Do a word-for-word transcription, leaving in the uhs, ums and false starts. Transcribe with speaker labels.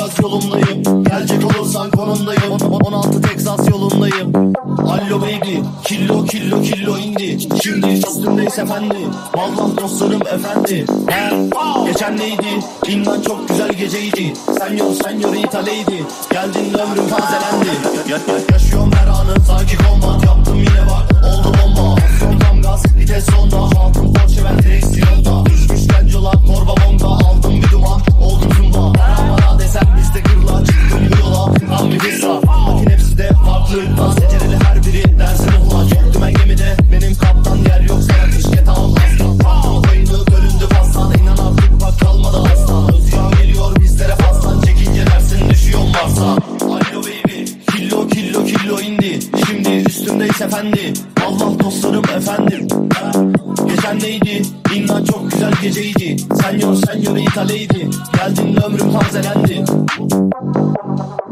Speaker 1: Vegas yolundayım. Gelecek olursan konumdayım. on altı Texas yolundayım. Allo baby, killo killo killo indi. Şimdi üstümdeyiz efendi. Vallahi dostlarım efendi. He, geçen neydi? İnan çok güzel geceydi. Senyor senyor İtalya'ydı. Geldin ömrüm tazelendi. Ya, ya, yaşıyorum her anı sanki kombat. Yaptım yine bak oldu bomba. Son tam gaz vites sonda. Hatun Porsche ben direksiyonda. Düşmüş gencolar torba bonga. Aldım bir duman oldum zumba. Bana desem bizde gırla. Çıktım bu yola tam bir hissa. Lakin hepsi de farklı. Dans secereli her biri dersin ulan. Çok dümen gemide benim kaptan. Yer yok sana kışket al aslan. Payını bölündü pastan. İnan artık bak kalmadı aslan. Rüzgar geliyor bizlere faslan. Çekince dersin düşüyor varsa. Allo baby killo killo killo indi. Şimdi üstümdeyiz efendi. Allah dostlarım efendim. Geçen neydi? İnan çok güzel geceydi. Senyor senyor İtalya'ydı. Geldin ömrüm tazelendi.